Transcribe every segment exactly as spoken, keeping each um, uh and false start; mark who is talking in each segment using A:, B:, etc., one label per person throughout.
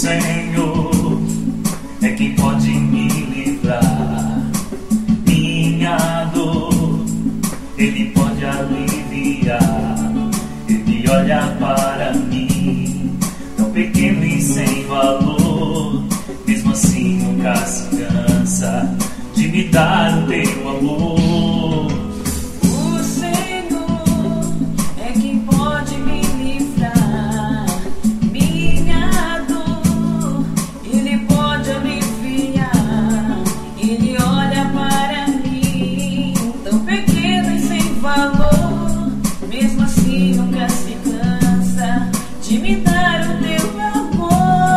A: Senhor é quem pode me livrar. Minha dor, Ele pode aliviar. Ele olha para mim, tão pequeno e sem valor. Mesmo assim nunca se cansa de me dar o teu amor.
B: O Senhor é quem pode me livrar. Minha dor, Ele pode aliviar. Ele olha para mim, tão pequeno e sem valor. Mesmo assim nunca se cansa de me dar o teu amor.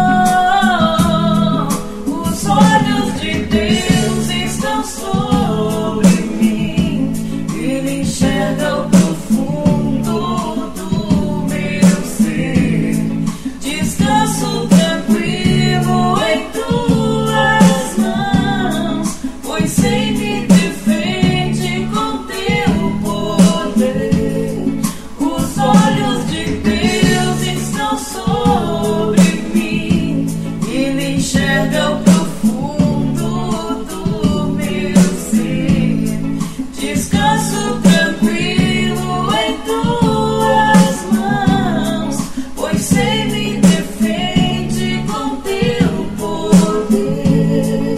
B: Os olhos de Deus estão sobre mim. Ele enxerga o profundo do meu ser. Descanso tranquilo em tuas mãos, pois sei me defende com teu poder. Os olhos de Deus estão sobre mim. Ele enxerga o profundo do meu ser. Descanso tranquilo em tuas mãos, pois sei me defende com teu poder.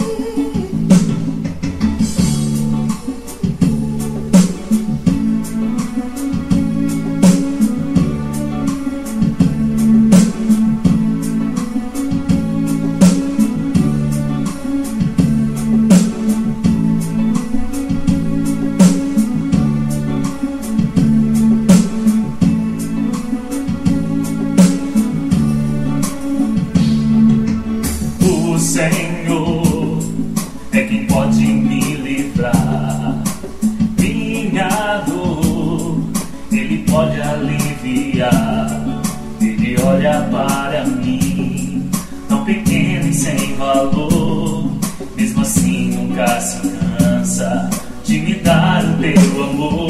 A: O Senhor é quem pode me livrar. Minha dor, Ele pode aliviar. Ele olha para mim, tão pequeno e sem valor. Mesmo assim nunca se cansa de me dar o teu amor.